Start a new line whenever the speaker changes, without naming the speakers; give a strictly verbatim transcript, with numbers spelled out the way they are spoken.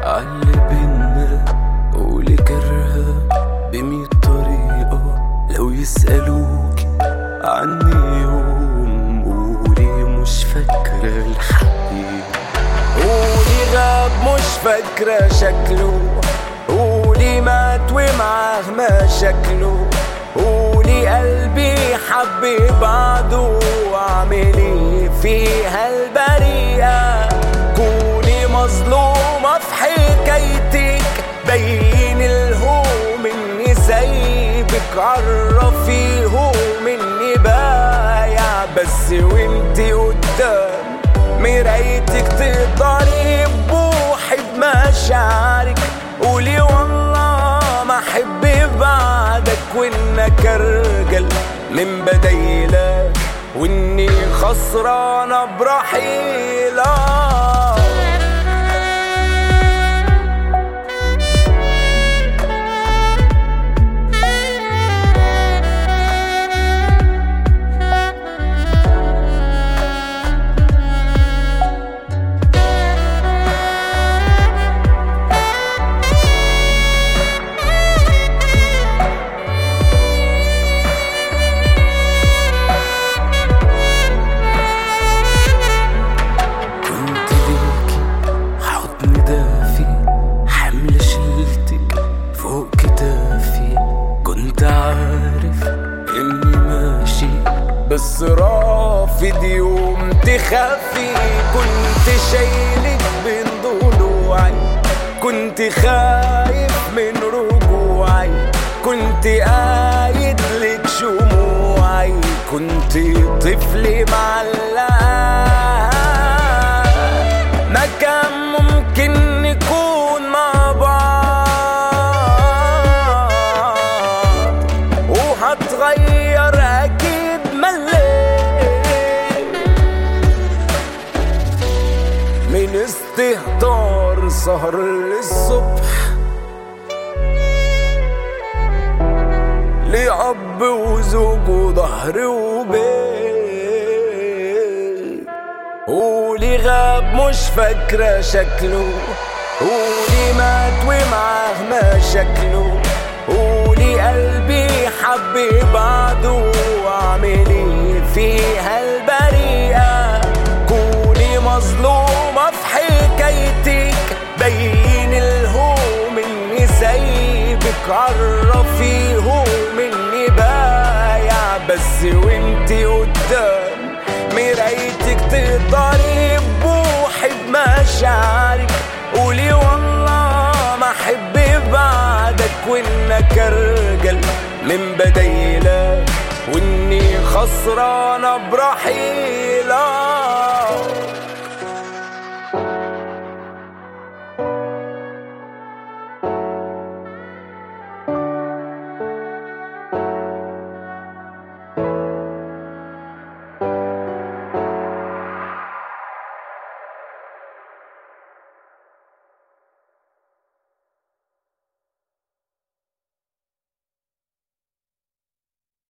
عاللي بينا قولي كرهة بمية طريقة. لو يسألوك عني يوم قولي مش فاكرة الحقيقة. قولي غاب مش فاكرة شكله. قولي مات ومعاه مشاكله. قولي قلبي حب بعده واعملي فيها البريئة. كوني مظلومة في حكايتك بين الهوم اني سايبك. عرفيهم اني بايع بس وانتي قدام مرايتك تقدري بوحي بمشاعرك. قولي والله ما احب بعدك وانك ارجل من بدايلك واني خسرانة برحيلك. بس رافض يوم تخافي. كنت شايلك بين ضلوعي. كنت خايف من رجوعي. كنت قايد لك شموعي. كنت طفل معلقة. ما كان ممكن نكون مع بعض وهتغير أكيد. من استهتار سهر للصبح لأب وزوج وظهر وبيت. قولي غاب مش فاكرة شكله. قولي مات ومعاه مشاكله. قولي قلبي حب بعده واعملي فيها البريئة. كوني مظلومة في حكايتك بين الهوم اني سايبك. عرفيهم اني بايع بس وانتي قدام مرايتك تقدري بوحي بمشاعرك. قولي والله ما احب بعدك وانك ارجل من بدايلك واني خسرانة برحيلك.